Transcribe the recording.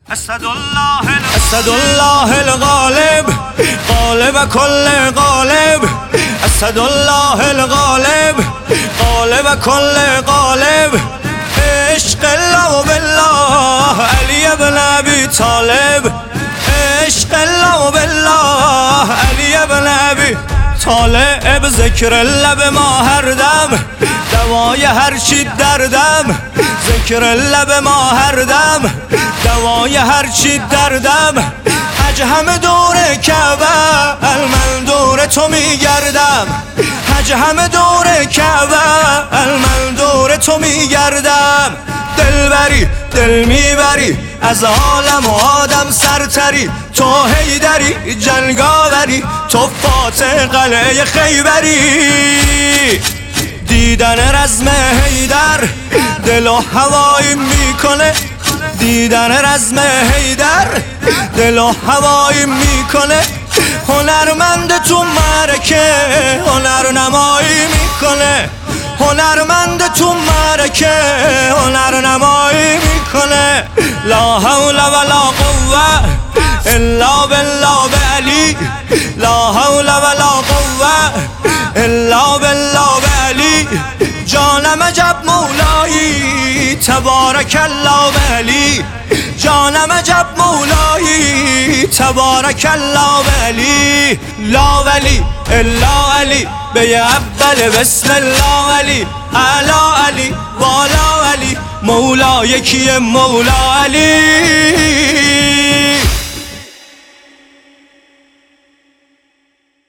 اسد الله الغالب غالب كل غالب اسد الله الغالب غالب كل غالب عشق الله بالله علی ابن ابی طالب عشق الله بالله علی ابن ابی طالب ذکر لب ما هر دم دوای هر چی دردم ذکر لب ما هر دم دوای هر چی دردم حج همه دور کعبه من دور تو میگردم حج همه دور کعبه من دور تو میگردم دلبری دل میبری از عالم و آدم سرتری تو حیدری جنگاوری تو فاتح قلعه خیبری دیدن رزم حیدر دل و هوایی میکنه دیدن رزم حیدر دل و هوایی میکنه هنرمند تو معرکه هنرنمایی میکنه هنرمند تو معرکه هنرنمایی میکنه لا حول ولا قوه الا بالله بعلی لا حول ولا قوه الا بالله بعلی جانم عجب مولایی تبارک الله بعلی جانم عجب مولایی تبارک الله بعلی لا ولی الا علی به اول بسم الله علی اعلی علی بالا علی مولا یکی مولا علی